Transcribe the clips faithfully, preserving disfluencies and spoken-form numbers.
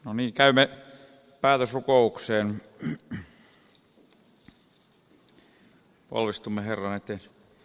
No niin, käymme päätösrukoukseen. Polvistumme Herran eteen.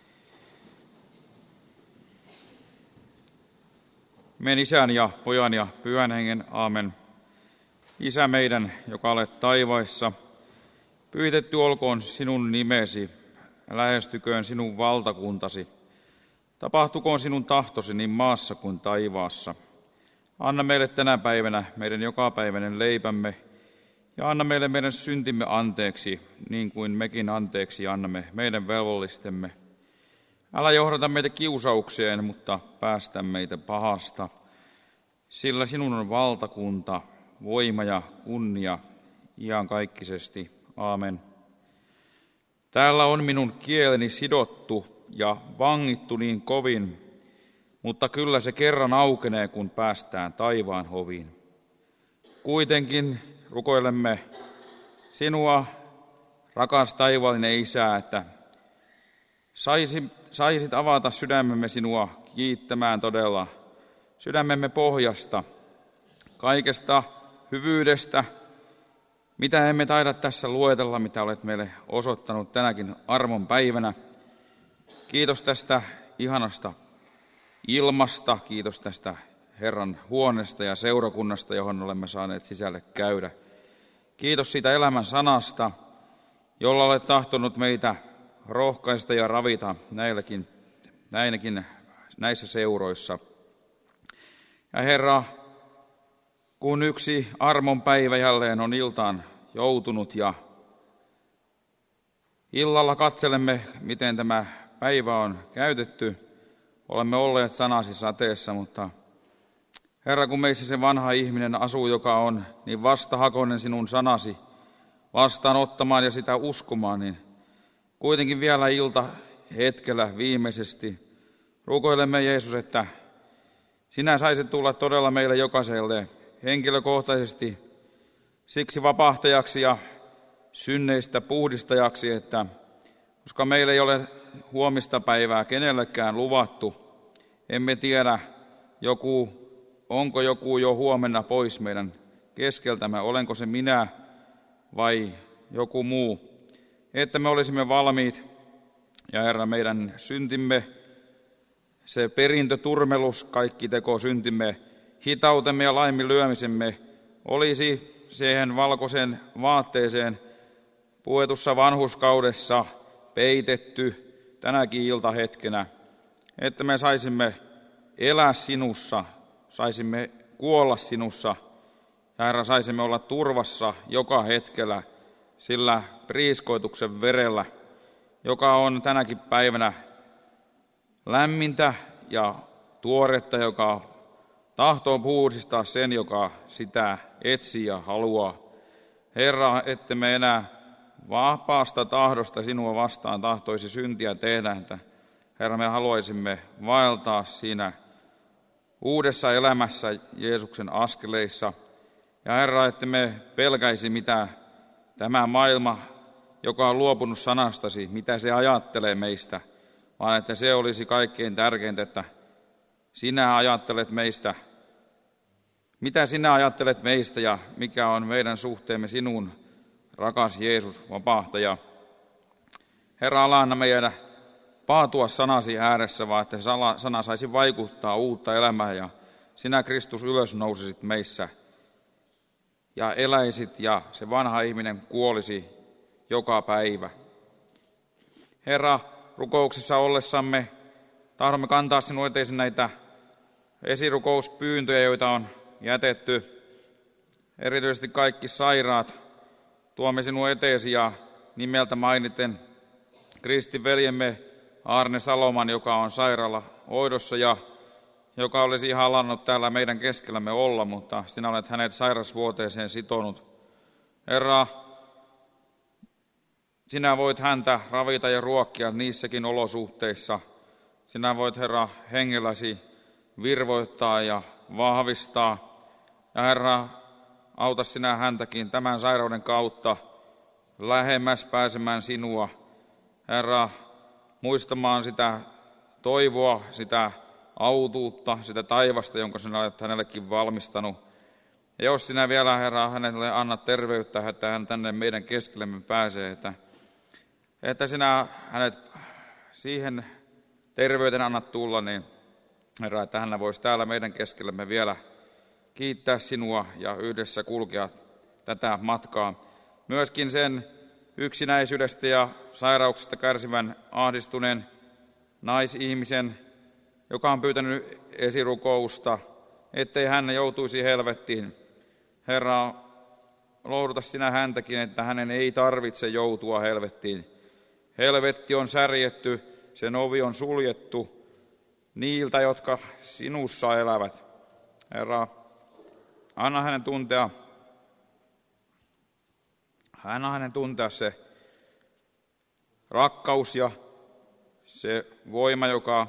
Meen Isän ja Pojan ja Pyhän Hengen, aamen. Isä meidän, joka olet taivaissa, pyhitetty olkoon sinun nimesi, lähestyköön sinun valtakuntasi. Tapahtukoon sinun tahtosi niin maassa kuin taivaassa. Anna meille tänä päivänä meidän jokapäiväinen leipämme, ja anna meille meidän syntimme anteeksi, niin kuin mekin anteeksi annamme meidän velvollistemme. Älä johdata meitä kiusaukseen, mutta päästä meitä pahasta, sillä sinun on valtakunta, voima ja kunnia iankaikkisesti. Aamen. Täällä on minun kieleni sidottu ja vangittu niin kovin, mutta kyllä se kerran aukenee, kun päästään taivaan hoviin. Kuitenkin rukoilemme sinua, rakas taivaallinen Isä, että saisit, saisit avata sydämemme sinua kiittämään todella sydämemme pohjasta, kaikesta hyvyydestä, mitä emme taida tässä luetella, mitä olet meille osoittanut tänäkin armon päivänä. Kiitos tästä ihanasta ilmasta, kiitos tästä Herran huoneesta ja seurakunnasta, johon olemme saaneet sisälle käydä. Kiitos siitä elämän sanasta, jolla olet tahtonut meitä rohkaista ja ravita näilläkin, näinäkin, näissä seuroissa. Ja Herra, kun yksi armon päivä jälleen on iltaan joutunut ja illalla katselemme, miten tämä päivä on käytetty, olemme olleet sanasi sateessa, mutta Herra, kun meissä se vanha ihminen asuu, joka on niin vastahakoinen sinun sanasi vastaanottamaan ja sitä uskomaan, niin kuitenkin vielä ilta hetkellä viimeisesti rukoilemme, Jeesus, että sinä saisit tulla todella meille jokaiselle henkilökohtaisesti siksi vapahtajaksi ja synneistä puhdistajaksi, että koska meillä ei ole huomista päivää kenellekään luvattu, emme tiedä, joku, onko joku jo huomenna pois meidän keskeltämme, olenko se minä vai joku muu, että me olisimme valmiit ja Herra, meidän syntimme, se perintöturmelus, kaikki teko syntimme, hitautemme ja laiminlyömisemme olisi siihen valkoiseen vaatteeseen puetussa vanhurskaudessa peitetty tänäkin iltahetkenä, että me saisimme elää sinussa, saisimme kuolla sinussa ja Herra, saisimme olla turvassa joka hetkellä sillä priiskoituksen verellä, joka on tänäkin päivänä lämmintä ja tuoretta, joka tahtoo puhdistaa sen, joka sitä etsii ja haluaa. Herra, ette me enää vapaasta tahdosta sinua vastaan tahtoisi syntiä tehdä, että Herra, me haluaisimme vaeltaa siinä uudessa elämässä Jeesuksen askeleissa. Ja Herra, että me pelkäisi, mitä tämä maailma, joka on luopunut sanastasi, mitä se ajattelee meistä, vaan että se olisi kaikkein tärkeintä, että sinä ajattelet meistä, mitä sinä ajattelet meistä ja mikä on meidän suhteemme sinun, rakas Jeesus, vapahtaja. Herra, ala anna meidän paatua sanasi ääressä, vaan että sana saisi vaikuttaa uutta elämää ja sinä, Kristus, ylös nousisit meissä ja eläisit ja se vanha ihminen kuolisi joka päivä. Herra, rukouksessa ollessamme tahdomme kantaa sinun eteesi näitä esirukouspyyntöjä, joita on jätetty. Erityisesti kaikki sairaat tuomme sinun eteesi ja nimeltä mainiten Kristin veljemme Arne Saloman, joka on sairaala hoidossa ja joka olisi ihan halannut täällä meidän keskellämme olla, mutta sinä olet hänet sairasvuoteeseen sitonut. Herra, sinä voit häntä ravita ja ruokkia niissäkin olosuhteissa. Sinä voit, Herra, hengelläsi virvoittaa ja vahvistaa. Ja Herra, auta sinä häntäkin tämän sairauden kautta lähemmäs pääsemään sinua. Herra, muistamaan sitä toivoa, sitä autuutta, sitä taivasta, jonka sinä olet hänellekin valmistanut. Ja jos sinä vielä, Herra, hänelle annat terveyttä, että hän tänne meidän keskellemme pääsee, että, että sinä hänet siihen terveyden annat tulla, niin Herra, että hän voisi täällä meidän keskellemme vielä kiittää sinua ja yhdessä kulkea tätä matkaa. Myöskin sen yksinäisyydestä ja sairauksista kärsivän ahdistuneen naisihmisen, joka on pyytänyt esirukousta, ettei hän joutuisi helvettiin. Herra, lohduta sinä häntäkin, että hänen ei tarvitse joutua helvettiin. Helvetti on särjetty, sen ovi on suljettu niiltä, jotka sinussa elävät. Herra, anna hänen tuntea, anna hänen tuntea se rakkaus ja se voima, joka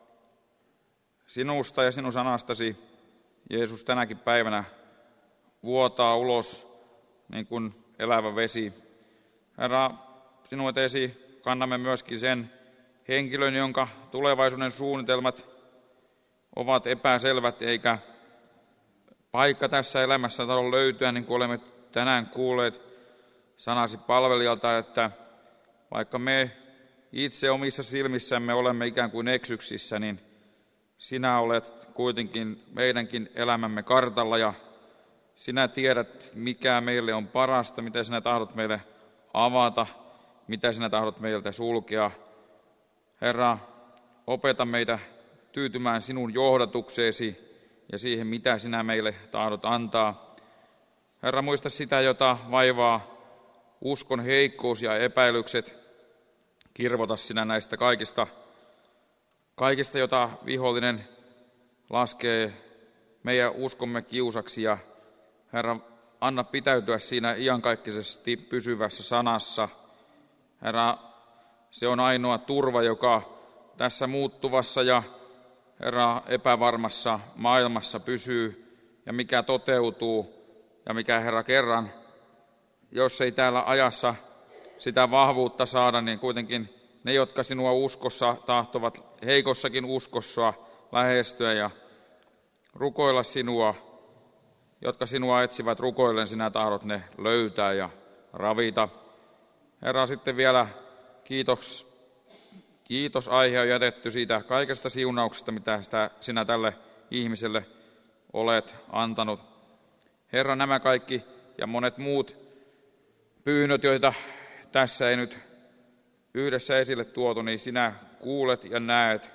sinusta ja sinun sanastasi, Jeesus, tänäkin päivänä vuotaa ulos niin kuin elävä vesi. Herra, sinun eteesi kannamme myöskin sen henkilön, jonka tulevaisuuden suunnitelmat ovat epäselvät, eikä paikka tässä elämässä tahdo löytyä, niin kuin olemme tänään kuulleet sanasi palvelijalta, että vaikka me itse omissa silmissämme olemme ikään kuin eksyksissä, niin sinä olet kuitenkin meidänkin elämämme kartalla ja sinä tiedät, mikä meille on parasta, mitä sinä tahdot meille avata, mitä sinä tahdot meiltä sulkea. Herra, opeta meitä tyytymään sinun johdatukseesi ja siihen, mitä sinä meille tahdot antaa. Herra, muista sitä, jota vaivaa uskon heikkous ja epäilykset. Kirvota sinä näistä kaikista, kaikista, jota vihollinen laskee meidän uskomme kiusaksi. Ja Herra, anna pitäytyä siinä iankaikkisesti pysyvässä sanassa. Herra, se on ainoa turva, joka tässä muuttuvassa ja Herra, epävarmassa maailmassa pysyy ja mikä toteutuu ja mikä, Herra, kerran, jos ei täällä ajassa sitä vahvuutta saada, niin kuitenkin ne, jotka sinua uskossa tahtovat heikossakin uskossa lähestyä ja rukoilla sinua, jotka sinua etsivät rukoillen, sinä tahdot ne löytää ja ravita. Herra, sitten vielä kiitos, kiitos aihe on jätetty siitä kaikesta siunauksesta, mitä sitä sinä tälle ihmiselle olet antanut. Herra, nämä kaikki ja monet muut pyynnöt, joita tässä ei nyt yhdessä esille tuotu, niin sinä kuulet ja näet.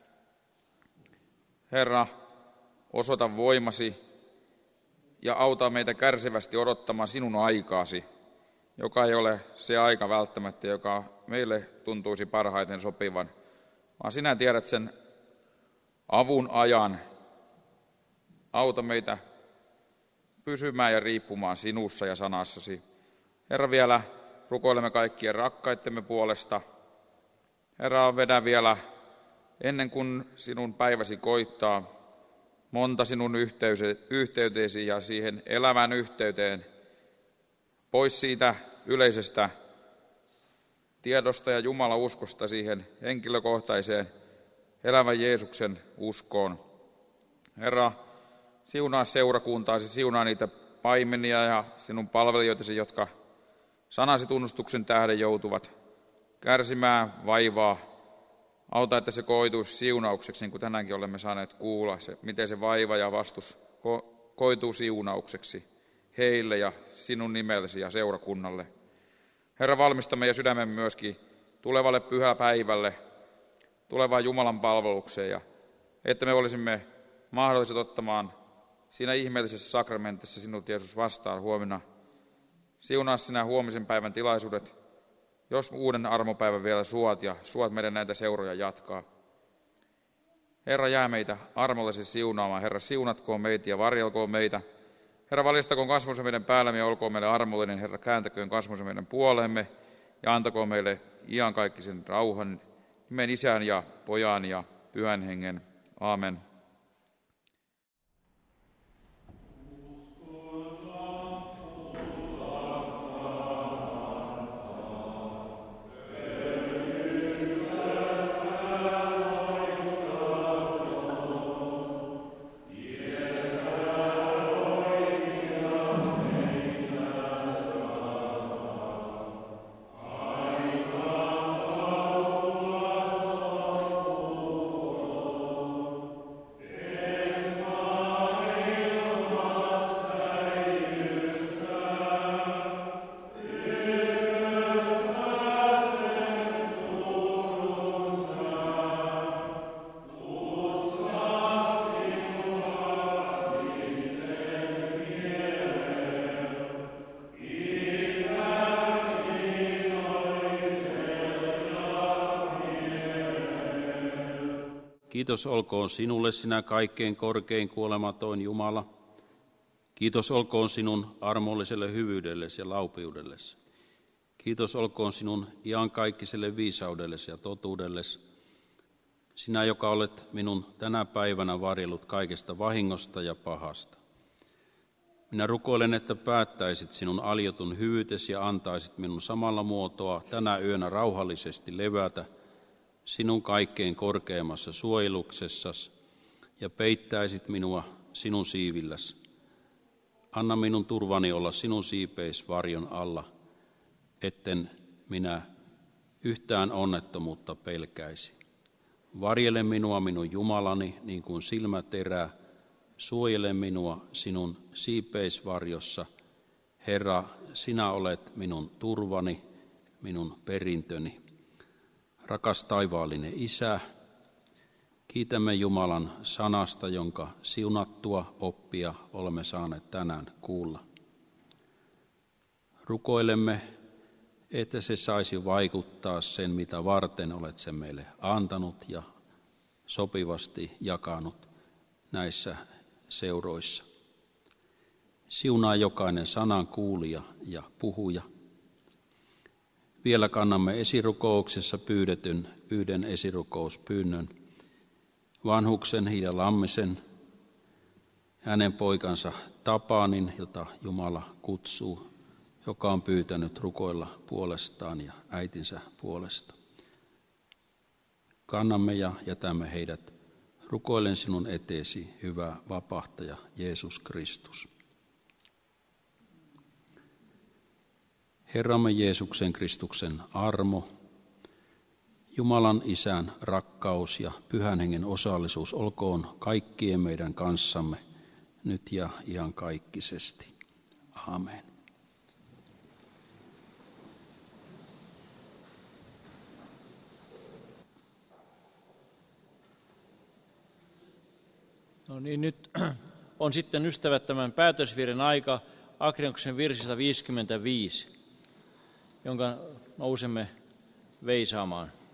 Herra, osoita voimasi ja auta meitä kärsivästi odottamaan sinun aikaasi, joka ei ole se aika välttämättä, joka meille tuntuisi parhaiten sopivan, vaan sinä tiedät sen avun ajan. Auta meitä pysymään ja riippumaan sinussa ja sanassasi. Herra, vielä rukoilemme kaikkien rakkaittemme puolesta. Herra, vedä vielä ennen kuin sinun päiväsi koittaa monta sinun yhteyteesi ja siihen elävään yhteyteen pois siitä yleisestä tiedosta ja Jumalan uskosta siihen henkilökohtaiseen elävän Jeesuksen uskoon. Herra, siunaa seurakuntaasi, siunaa niitä paimenia ja sinun palvelijoitasi, jotka sanasi tunnustuksen tähden joutuvat kärsimään vaivaa. Auta, että se koituisi siunaukseksi, niin kuin tänäänkin olemme saaneet kuulla, se, miten se vaiva ja vastus ko- koituu siunaukseksi heille ja sinun nimellesi ja seurakunnalle. Herra, valmista meidän sydämemme myöskin tulevalle pyhäpäivälle, tulevaan Jumalan palvelukseen, ja että me olisimme mahdolliset ottamaan siinä ihmeellisessä sakramentissa sinut, Jeesus, vastaan huomenna. Siunaa sinä huomisen päivän tilaisuudet, jos uuden armopäivän vielä suot ja suot meidän näitä seuroja jatkaa. Herra, jää meitä armollisesti siunaamaan. Herra, siunatkoon meitä ja varjelkoon meitä. Herra, valjastakoon kasvonsa meidän päällämme ja olkoon meille armollinen. Herra, kääntäköön kasvonsa meidän puoleemme ja antakoon meille iankaikkisen rauhan. Nimen Isän ja Pojan ja Pyhän Hengen. Aamen. Kiitos olkoon sinulle, sinä kaikkein korkein kuolematon Jumala. Kiitos olkoon sinun armolliselle hyvyydellesi ja laupiudellesi. Kiitos olkoon sinun iankaikkiselle viisaudellesi ja totuudellesi. Sinä, joka olet minun tänä päivänä varjellut kaikesta vahingosta ja pahasta. Minä rukoilen, että päättäisit sinun aliotun hyvyytesi ja antaisit minun samalla muotoa tänä yönä rauhallisesti levätä sinun kaikkein korkeimmassa suojeluksessasi ja peittäisit minua sinun siivilläsi. Anna minun turvani olla sinun siipeisvarjon alla, etten minä yhtään onnettomuutta pelkäisi. Varjele minua minun Jumalani niin kuin silmäterää, suojele minua sinun siipeisvarjossa. Herra, sinä olet minun turvani, minun perintöni. Rakas taivaallinen Isä, kiitämme Jumalan sanasta, jonka siunattua oppia olemme saaneet tänään kuulla. Rukoilemme, että se saisi vaikuttaa sen, mitä varten olet sen meille antanut ja sopivasti jakanut näissä seuroissa. Siunaa jokainen sanan kuulija ja puhuja. Vielä kannamme esirukouksessa pyydetyn yhden esirukouspyynnön, vanhuksen Hilja Lammisen, hänen poikansa Tapanin, jota Jumala kutsuu, joka on pyytänyt rukoilla puolestaan ja äitinsä puolesta. Kannamme ja jätämme heidät rukoillen sinun eteesi, hyvä vapahtaja Jeesus Kristus. Herramme Jeesuksen Kristuksen armo, Jumalan Isän rakkaus ja Pyhän Hengen osallisuus olkoon kaikkien meidän kanssamme nyt ja iankaikkisesti. Amen. No niin, nyt on sitten ystävät tämän päätösvirren aika Agrioksen virsi sata viisikymmentäviisi, jonka nousemme veisaamaan.